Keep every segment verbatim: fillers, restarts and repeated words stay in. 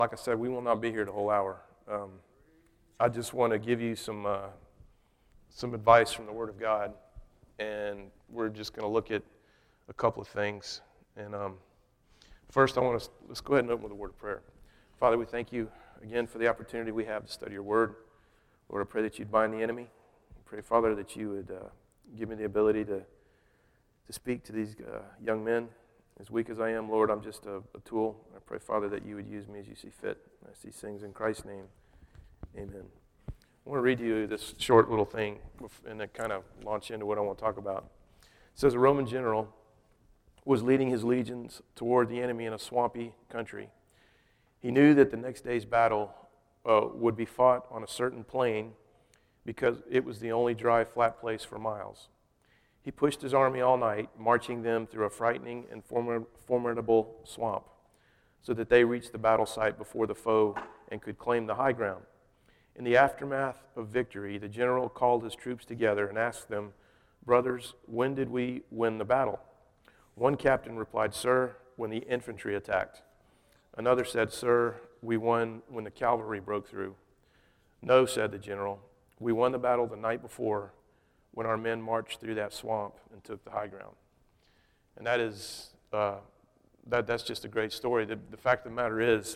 like I said, we will not be here the whole hour. Um, I just want to give you some uh, some advice from the Word of God, and we're just going to look at a couple of things. And um, first, I want to let's go ahead and open with a word of prayer. Father, we thank you again for the opportunity we have to study your Word. Lord, I pray that you'd bind the enemy. I pray, Father, that you would uh, give me the ability to to speak to these uh, young men. As weak as I am, Lord, I'm just a, a tool. I pray, Father, that you would use me as you see fit. I see things in Christ's name. Amen. I want to read to you this short little thing and then kind of launch into what I want to talk about. It says, a Roman general was leading his legions toward the enemy in a swampy country. He knew that the next day's battle uh, would be fought on a certain plain because it was the only dry, flat place for miles. He pushed his army all night, marching them through a frightening and formidable swamp, so that they reached the battle site before the foe and could claim the high ground. In the aftermath of victory, the general called his troops together and asked them, "Brothers, when did we win the battle?" One captain replied, "Sir, when the infantry attacked." Another said, "Sir, we won when the cavalry broke through." "No," said the general, "we won the battle the night before, when our men marched through that swamp and took the high ground." And that is, uh, that that's just a great story. The, the fact of the matter is,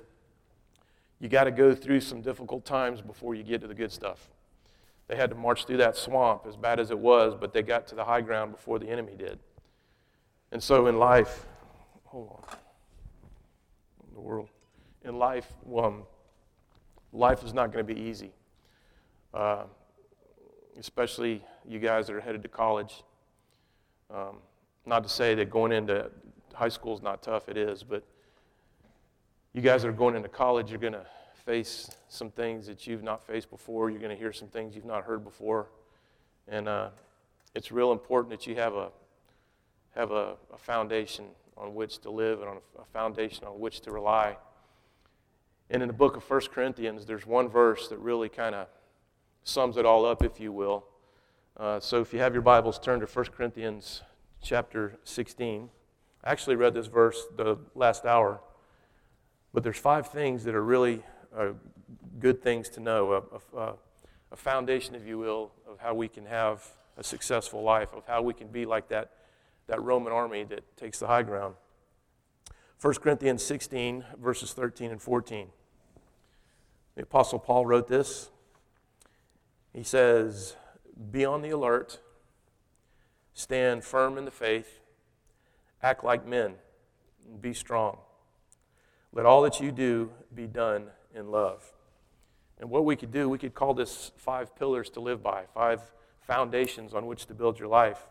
you got to go through some difficult times before you get to the good stuff. They had to march through that swamp, as bad as it was, but they got to the high ground before the enemy did. And so in life, hold on, in the world, in life, um, life is not going to be easy. Uh, especially you guys that are headed to college. Um, not to say that going into high school is not tough, it is, but you guys that are going into college, you're going to face some things that you've not faced before. You're going to hear some things you've not heard before. And uh, it's real important that you have a have a, a foundation on which to live and on a, a foundation on which to rely. And in the book of First Corinthians, there's one verse that really kind of sums it all up, if you will. Uh, so if you have your Bibles, turn to First Corinthians chapter sixteen. I actually read this verse the last hour, but there's five things that are really uh, good things to know, a, a, a foundation, if you will, of how we can have a successful life, of how we can be like that, that Roman army that takes the high ground. First Corinthians sixteen, verses thirteen and fourteen. The Apostle Paul wrote this. He says, "Be on the alert, stand firm in the faith, act like men, and be strong. Let all that you do be done in love." And what we could do, we could call this five pillars to live by, five foundations on which to build your life.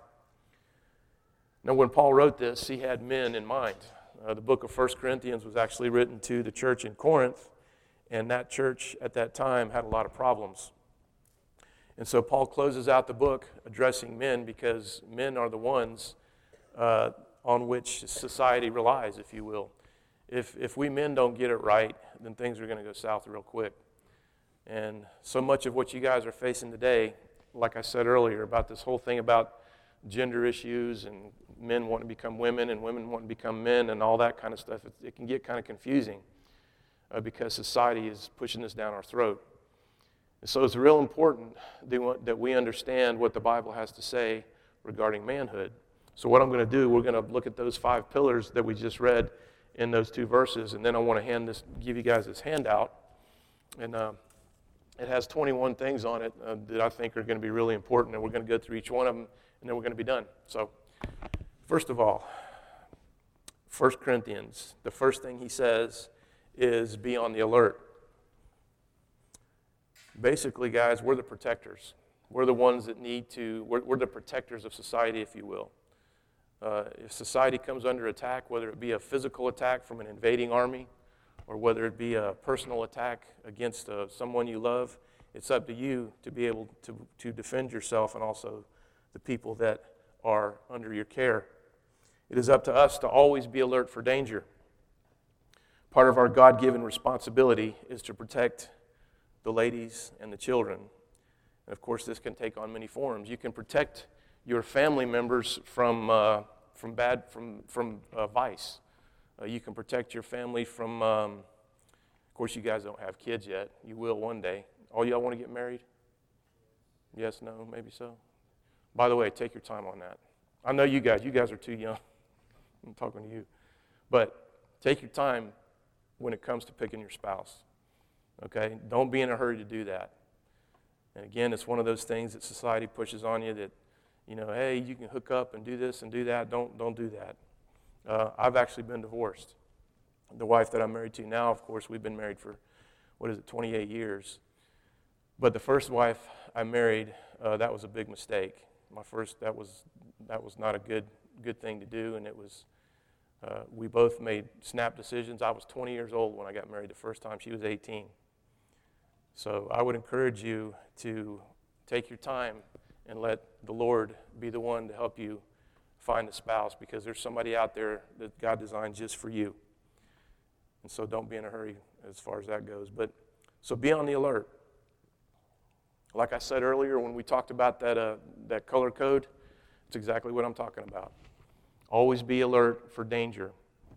Now, when Paul wrote this, he had men in mind. Uh, the book of First Corinthians was actually written to the church in Corinth, and that church at that time had a lot of problems. And so Paul closes out the book addressing men because men are the ones uh, on which society relies, if you will. If if we men don't get it right, then things are going to go south real quick. And so much of what you guys are facing today, like I said earlier, about this whole thing about gender issues and men wanting to become women and women wanting to become men and all that kind of stuff, it, it can get kind of confusing uh, because society is pushing this down our throat. So it's real important that we understand what the Bible has to say regarding manhood. So what I'm going to do, we're going to look at those five pillars that we just read in those two verses, and then I want to hand this, give you guys this handout. And uh, it has twenty-one things on it uh, that I think are going to be really important, and we're going to go through each one of them, and then we're going to be done. So first of all, First Corinthians, the first thing he says is be on the alert. Basically, guys, we're the protectors. We're the ones that need to, we're, we're the protectors of society, if you will. Uh, if society comes under attack, whether it be a physical attack from an invading army or whether it be a personal attack against uh, someone you love, it's up to you to be able to, to defend yourself and also the people that are under your care. It is up to us to always be alert for danger. Part of our God-given responsibility is to protect the ladies and the children. And of course, this can take on many forms. You can protect your family members from uh, from bad from from uh, vice. Uh, you can protect your family from um, Of course, you guys don't have kids yet. You will one day. All y'all want to get married? Yes, no, maybe so. By the way, take your time on that. I know you guys. You guys are too young. I'm talking to you. But take your time when it comes to picking your spouse. Okay? Don't be in a hurry to do that. And again, it's one of those things that society pushes on you that, you know, hey, you can hook up and do this and do that. Don't, don't do that. Uh, I've actually been divorced. The wife that I'm married to now, of course, we've been married for, what is it, twenty-eight years. But the first wife I married, uh, that was a big mistake. My first, that was that was not a good good thing to do, and it was, uh, we both made snap decisions. I was twenty years old when I got married the first time. She was eighteen. So I would encourage you to take your time and let the Lord be the one to help you find a spouse, because there's somebody out there that God designed just for you. And so don't be in a hurry as far as that goes. But so be on the alert. Like I said earlier when we talked about that uh, that color code, it's exactly what I'm talking about. Always be alert for danger.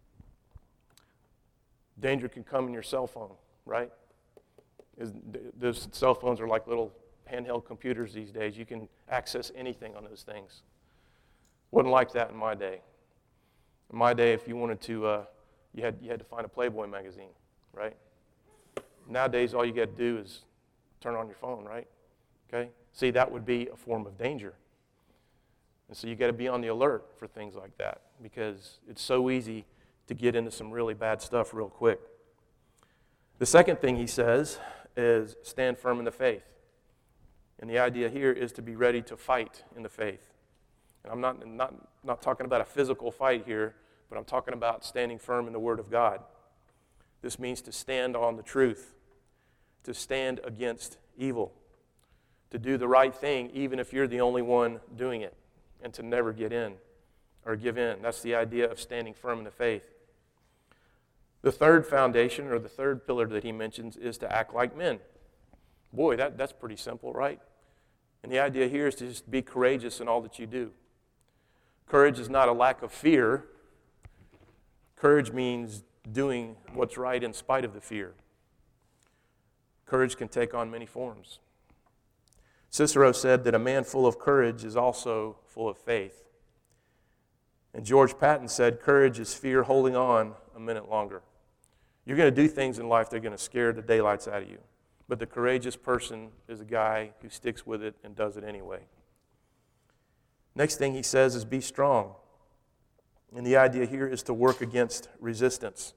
Danger can come in your cell phone, right? Is, those cell phones are like little handheld computers these days. You can access anything on those things. Wasn't like that in my day. In my day, if you wanted to, uh, you had you had to find a Playboy magazine, right? Nowadays, all you got to do is turn on your phone, right? Okay? See, that would be a form of danger. And so you got to be on the alert for things like that, because it's so easy to get into some really bad stuff real quick. The second thing he says is stand firm in the faith. And the idea here is to be ready to fight in the faith. And I'm not, not, not talking about a physical fight here, but I'm talking about standing firm in the Word of God. This means to stand on the truth, to stand against evil, to do the right thing even if you're the only one doing it, and to never get in or give in. That's the idea of standing firm in the faith. The third foundation, or the third pillar that he mentions, is to act like men. Boy, that, that's pretty simple, right? And the idea here is to just be courageous in all that you do. Courage is not a lack of fear. Courage means doing what's right in spite of the fear. Courage can take on many forms. Cicero said that a man full of courage is also full of faith. And George Patton said, courage is fear holding on a minute longer. You're going to do things in life that are going to scare the daylights out of you. But the courageous person is a guy who sticks with it and does it anyway. Next thing he says is be strong. And the idea here is to work against resistance.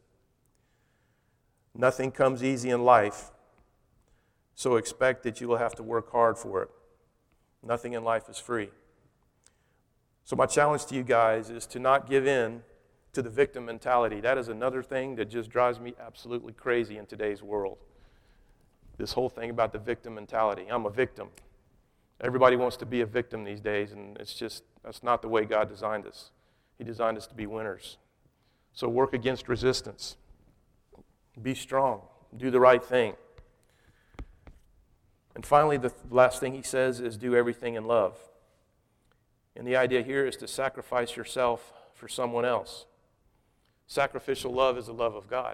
Nothing comes easy in life, so expect that you will have to work hard for it. Nothing in life is free. So my challenge to you guys is to not give in to the victim mentality. That is another thing that just drives me absolutely crazy in today's world. This whole thing about the victim mentality. I'm a victim. Everybody wants to be a victim these days, and it's just, that's not the way God designed us. He designed us to be winners. So work against resistance. Be strong. Do the right thing. And finally, the last thing he says is do everything in love. And the idea here is to sacrifice yourself for someone else. Sacrificial love is the love of God.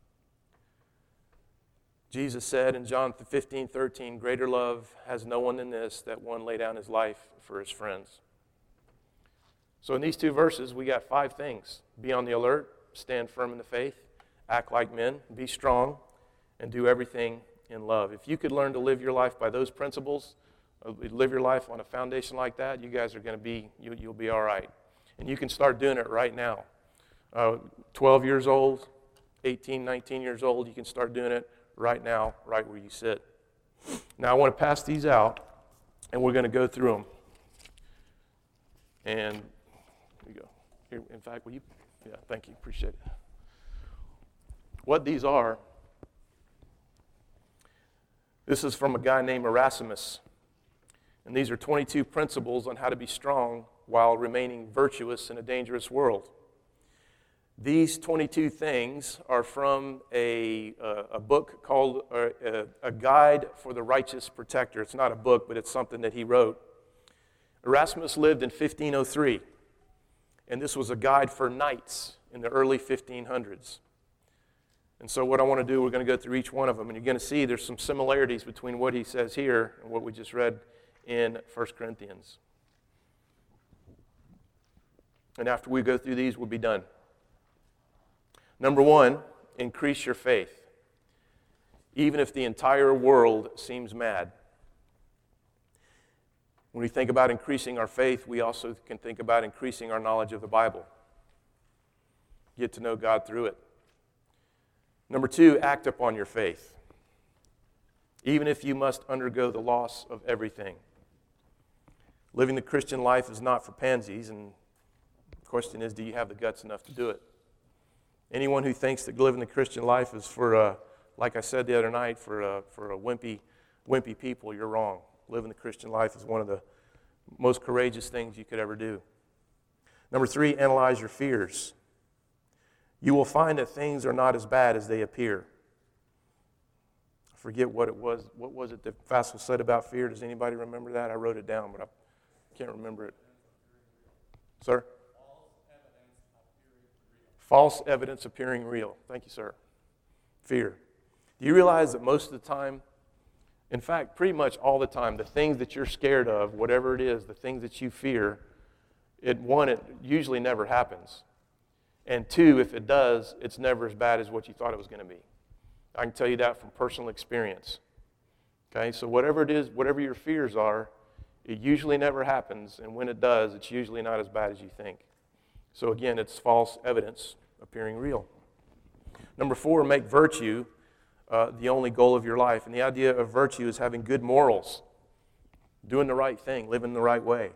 Jesus said in John fifteen thirteen, greater love has no one than this, that one lay down his life for his friends. So in these two verses, we got five things. Be on the alert, stand firm in the faith, act like men, be strong, and do everything in love. If you could learn to live your life by those principles, live your life on a foundation like that, you guys are going to be, you, you'll be all right. And you can start doing it right now. Uh, twelve years old, eighteen, nineteen years old, you can start doing it right now, right where you sit. Now I want to pass these out, and we're going to go through them. And here we go. Here, in fact, will you? Yeah, thank you. Appreciate it. What these are, this is from a guy named Erasmus. And these are twenty-two principles on how to be strong while remaining virtuous in a dangerous world. These twenty-two things are from a, uh, a book called uh, A Guide for the Righteous Protector. It's not a book, but it's something that he wrote. Erasmus lived in fifteen oh three, and this was a guide for knights in the early fifteen hundreds. And so what I want to do, we're going to go through each one of them, and you're going to see there's some similarities between what he says here and what we just read in First Corinthians. And after we go through these, we'll be done. Number one, increase your faith, even if the entire world seems mad. When we think about increasing our faith, we also can think about increasing our knowledge of the Bible. Get to know God through it. Number two, act upon your faith, even if you must undergo the loss of everything. Living the Christian life is not for pansies, and the question is, do you have the guts enough to do it? Anyone who thinks that living the Christian life is for, uh, like I said the other night, for uh, for a wimpy, wimpy people, you're wrong. Living the Christian life is one of the most courageous things you could ever do. Number three, analyze your fears. You will find that things are not as bad as they appear. I forget what it was. What was it that Fassel said about fear? Does anybody remember that? I wrote it down, but I can't remember it. Sir? False evidence appearing real. Thank you, sir. Fear. Do you realize that most of the time, in fact, pretty much all the time, the things that you're scared of, whatever it is, the things that you fear, it one, it usually never happens. And two, if it does, it's never as bad as what you thought it was going to be. I can tell you that from personal experience. Okay, so whatever it is, whatever your fears are, it usually never happens, and when it does, it's usually not as bad as you think. So again, it's false evidence appearing real. Number four, make virtue uh, the only goal of your life. And the idea of virtue is having good morals, doing the right thing, living the right way.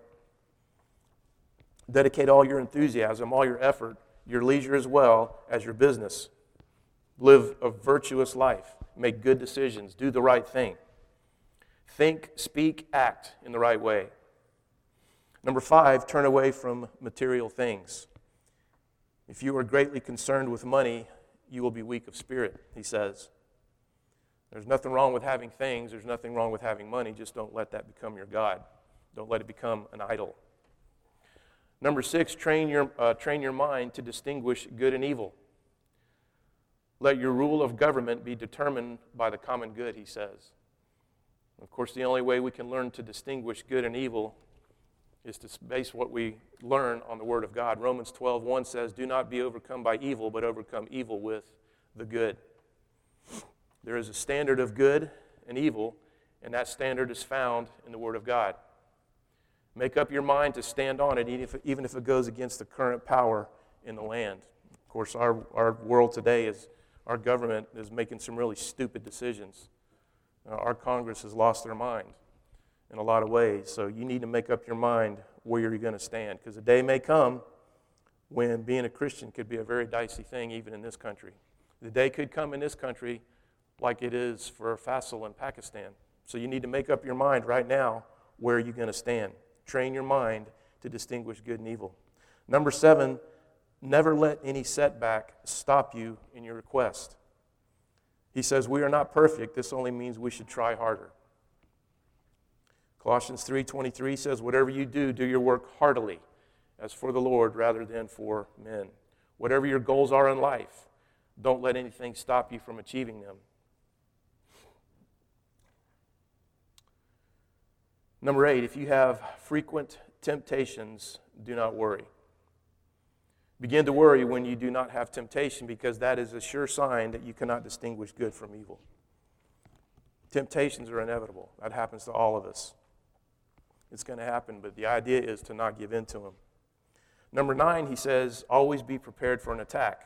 Dedicate all your enthusiasm, all your effort, your leisure as well as your business. Live a virtuous life. Make good decisions. Do the right thing. Think, speak, act in the right way. Number five, turn away from material things. If you are greatly concerned with money, you will be weak of spirit, he says. There's nothing wrong with having things. There's nothing wrong with having money. Just don't let that become your God. Don't let it become an idol. Number six, train your, uh, train your mind to distinguish good and evil. Let your rule of government be determined by the common good, he says. Of course, the only way we can learn to distinguish good and evil is to base what we learn on the Word of God. Romans twelve one says, do not be overcome by evil, but overcome evil with the good. There is a standard of good and evil, and that standard is found in the Word of God. Make up your mind to stand on it, even if, even if it goes against the current power in the land. Of course, our, our world today is, our government is making some really stupid decisions. Uh, our Congress has lost their mind in a lot of ways. So you need to make up your mind where you're going to stand, because a day may come when being a Christian could be a very dicey thing even in this country. The day could come in this country like it is for Faisal in Pakistan. So you need to make up your mind right now where you're going to stand. Train your mind to distinguish good and evil. Number seven, never let any setback stop you in your request. He says, we are not perfect. This only means we should try harder. Colossians three twenty-three says, whatever you do, do your work heartily, as for the Lord rather than for men. Whatever your goals are in life, don't let anything stop you from achieving them. Number eight, if you have frequent temptations, do not worry. Begin to worry when you do not have temptation, because that is a sure sign that you cannot distinguish good from evil. Temptations are inevitable. That happens to all of us. It's going to happen, but the idea is to not give in to them. Number nine, he says, always be prepared for an attack.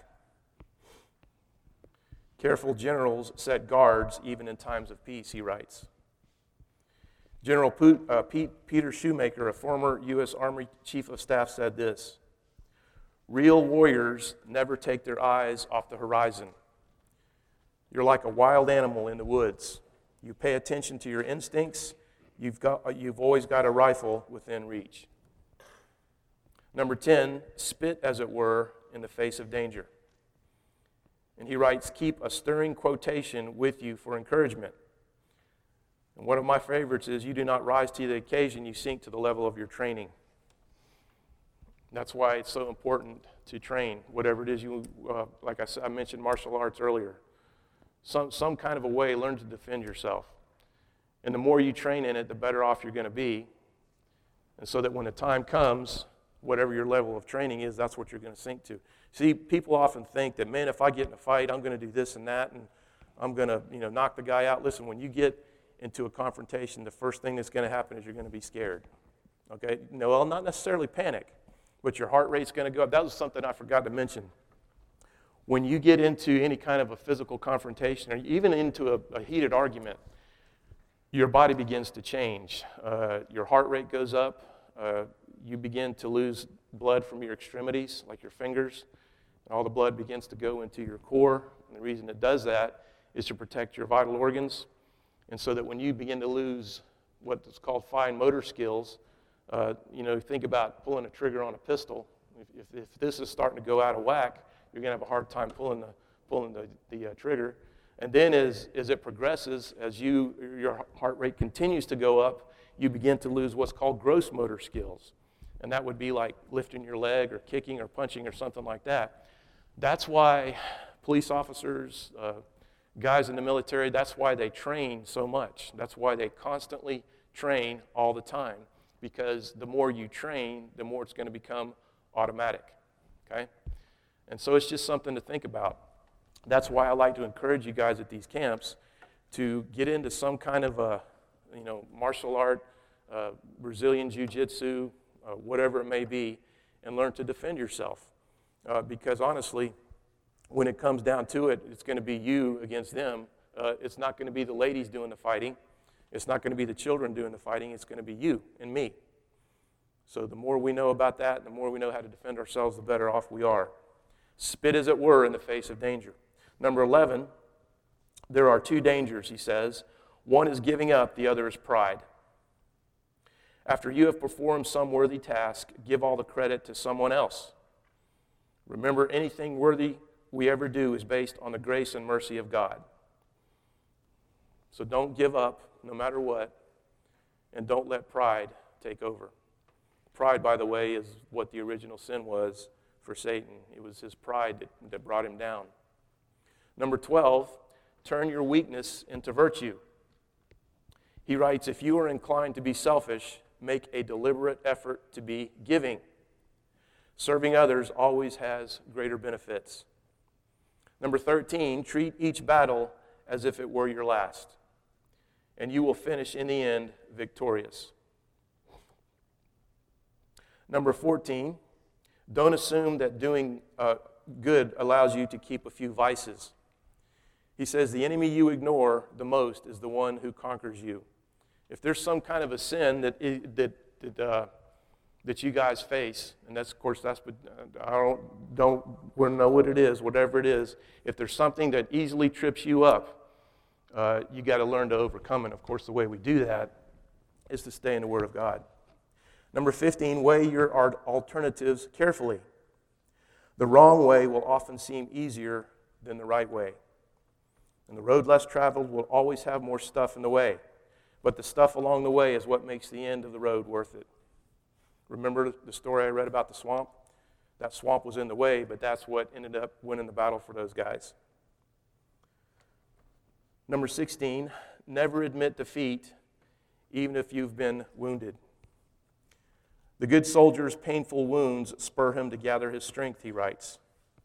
Careful generals set guards even in times of peace, he writes. General uh, Pete, Peter Shoemaker, a former U S Army Chief of Staff, said this: real warriors never take their eyes off the horizon. You're like a wild animal in the woods. You pay attention to your instincts. You've got, you've always got a rifle within reach. Number ten, spit, as it were, in the face of danger. And he writes, keep a stirring quotation with you for encouragement. And one of my favorites is, you do not rise to the occasion, you sink to the level of your training. That's why it's so important to train, whatever it is you, uh, like I, said, I mentioned martial arts earlier. some, some kind of a way, learn to defend yourself. And the more you train in it, the better off you're going to be. And so that when the time comes, whatever your level of training is, that's what you're going to sink to. See, people often think that, man, if I get in a fight, I'm going to do this and that, and I'm going to, you know, knock the guy out. Listen, when you get into a confrontation, the first thing that's going to happen is you're going to be scared. Okay? No, well, not necessarily panic, but your heart rate's going to go up. That was something I forgot to mention. When you get into any kind of a physical confrontation, or even into a, a heated argument, your body begins to change. Uh, your heart rate goes up. Uh, you begin to lose blood from your extremities, like your fingers. And all the blood begins to go into your core. And the reason it does that is to protect your vital organs. And so that when you begin to lose what is called fine motor skills, uh, you know, think about pulling a trigger on a pistol. If, if, if this is starting to go out of whack, you're going to have a hard time pulling the, pulling the, the uh, trigger. And then as, as it progresses, as you your heart rate continues to go up, you begin to lose what's called gross motor skills. And that would be like lifting your leg or kicking or punching or something like that. That's why police officers, uh, guys in the military, that's why they train so much. That's why they constantly train all the time. Because the more you train, the more it's going to become automatic. Okay? And so it's just something to think about. That's why I like to encourage you guys at these camps to get into some kind of a, you know, martial art, uh, Brazilian jiu-jitsu, uh, whatever it may be, and learn to defend yourself. Uh, because honestly, when it comes down to it, it's going to be you against them. Uh, it's not going to be the ladies doing the fighting. It's not going to be the children doing the fighting. It's going to be you and me. So the more we know about that, the more we know how to defend ourselves, the better off we are. Spit, as it were, in the face of danger. Number eleven, there are two dangers, he says. One is giving up, the other is pride. After you have performed some worthy task, give all the credit to someone else. Remember, anything worthy we ever do is based on the grace and mercy of God. So don't give up, no matter what, and don't let pride take over. Pride, by the way, is what the original sin was for Satan. It was his pride that, that brought him down. Number twelve, turn your weakness into virtue. He writes, if you are inclined to be selfish, make a deliberate effort to be giving. Serving others always has greater benefits. Number thirteen, treat each battle as if it were your last, and you will finish in the end victorious. Number fourteen, don't assume that doing uh, good allows you to keep a few vices. He says the enemy you ignore the most is the one who conquers you. If there's some kind of a sin that that that, uh, that you guys face, and that's of course that's what I don't don't want to know what it is, whatever it is. If there's something that easily trips you up, uh, you got to learn to overcome it. Of course, the way we do that is to stay in the Word of God. Number fifteen, weigh your alternatives carefully. The wrong way will often seem easier than the right way. And the road less traveled will always have more stuff in the way. But the stuff along the way is what makes the end of the road worth it. Remember the story I read about the swamp? That swamp was in the way, but that's what ended up winning the battle for those guys. Number sixteen, never admit defeat, even if you've been wounded. The good soldier's painful wounds spur him to gather his strength, he writes.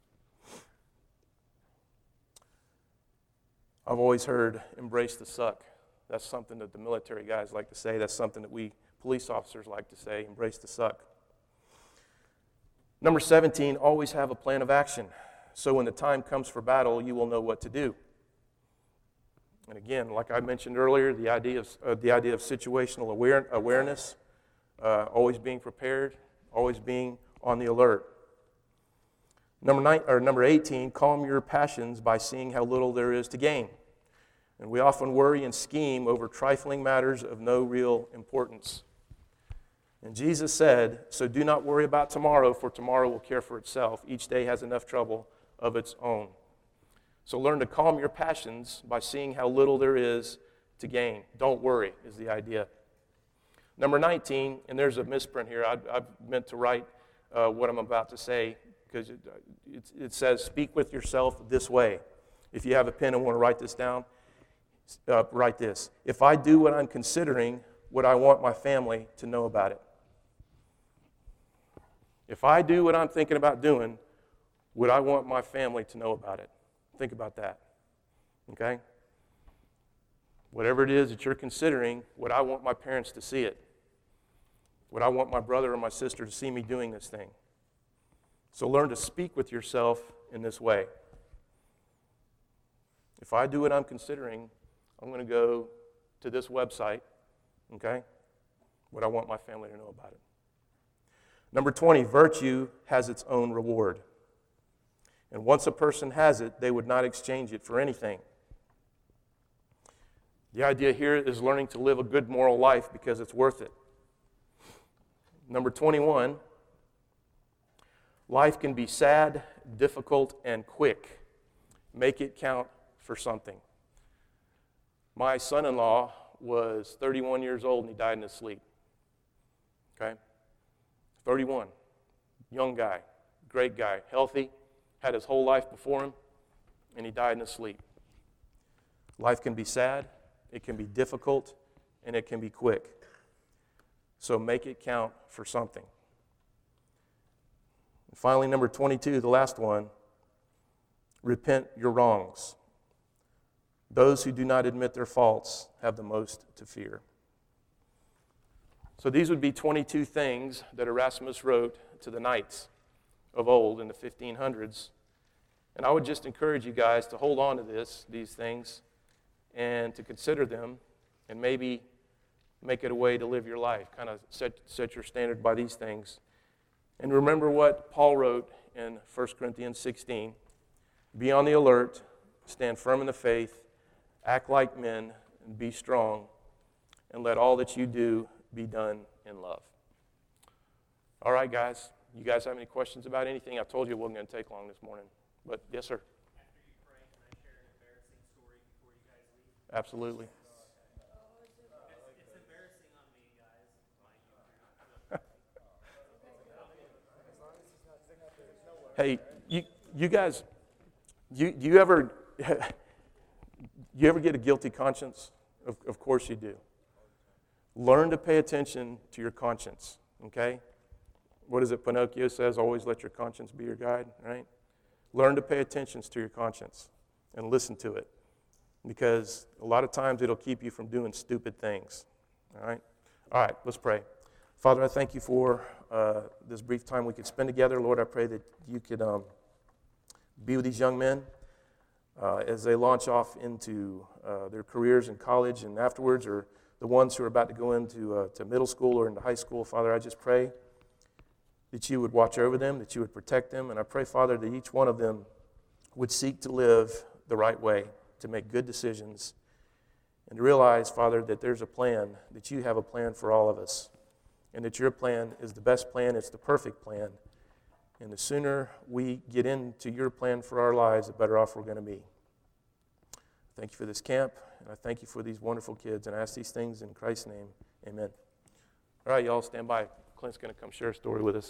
I've always heard, embrace the suck. That's something that the military guys like to say. That's something that we police officers like to say, embrace the suck. Number seventeen, always have a plan of action. So when the time comes for battle, you will know what to do. And again, like I mentioned earlier, the idea of, uh, the idea of situational aware, awareness, uh, always being prepared, always being on the alert. Number nine, or number eighteen, calm your passions by seeing how little there is to gain. And we often worry and scheme over trifling matters of no real importance. And Jesus said, so do not worry about tomorrow, for tomorrow will care for itself. Each day has enough trouble of its own. So learn to calm your passions by seeing how little there is to gain. Don't worry is the idea. Number nineteen, and there's a misprint here. I, I meant to write uh, what I'm about to say, because it, it, it says, speak with yourself this way. If you have a pen and want to write this down, uh, write this. If I do what I'm considering, would I want my family to know about it? If I do what I'm thinking about doing, would I want my family to know about it? Think about that. Okay? Whatever it is that you're considering, would I want my parents to see it? Would I want my brother or my sister to see me doing this thing? So learn to speak with yourself in this way. If I do what I'm considering, I'm going to go to this website, okay? Would I want my family to know about it? Number twenty, virtue has its own reward. And once a person has it, they would not exchange it for anything. The idea here is learning to live a good moral life because it's worth it. Number twenty-one, life can be sad, difficult, and quick. Make it count for something. My son-in-law was thirty-one years old and he died in his sleep. Okay? thirty-one. Young guy, great guy, healthy, had his whole life before him, and he died in his sleep. Life can be sad, it can be difficult, and it can be quick. So make it count for something. And finally, number twenty-two, the last one, repent your wrongs. Those who do not admit their faults have the most to fear. So these would be twenty-two things that Erasmus wrote to the knights of old in the fifteen hundreds. And I would just encourage you guys to hold on to this, these things, and to consider them, and maybe make it a way to live your life. Kind of set, set your standard by these things. And remember what Paul wrote in First Corinthians sixteen. Be on the alert, stand firm in the faith, act like men, and be strong, and let all that you do be done in love. All right, guys. You guys have any questions about anything? I told you it wasn't going to take long this morning. But, yes, sir. After you pray, can I share an embarrassing story before you guys leave? Absolutely. It's, it's embarrassing on me, guys. Hey, you you guys, you you ever you ever get a guilty conscience? Of, of course you do. Learn to pay attention to your conscience, okay? What is it Pinocchio says? Always let your conscience be your guide, right? Learn to pay attention to your conscience and listen to it, because a lot of times it'll keep you from doing stupid things, all right? All right, let's pray. Father, I thank you for uh, this brief time we could spend together. Lord, I pray that you could um, be with these young men uh, as they launch off into uh, their careers in college and afterwards, or the ones who are about to go into uh, to middle school or into high school. Father, I just pray that you would watch over them, that you would protect them, and I pray, Father, that each one of them would seek to live the right way, to make good decisions, and to realize, Father, that there's a plan, that you have a plan for all of us, and that your plan is the best plan, it's the perfect plan, and the sooner we get into your plan for our lives, the better off we're going to be. Thank you for this camp, and I thank you for these wonderful kids, and I ask these things in Christ's name. Amen. All right, y'all stand by. Clint's going to come share a story with us.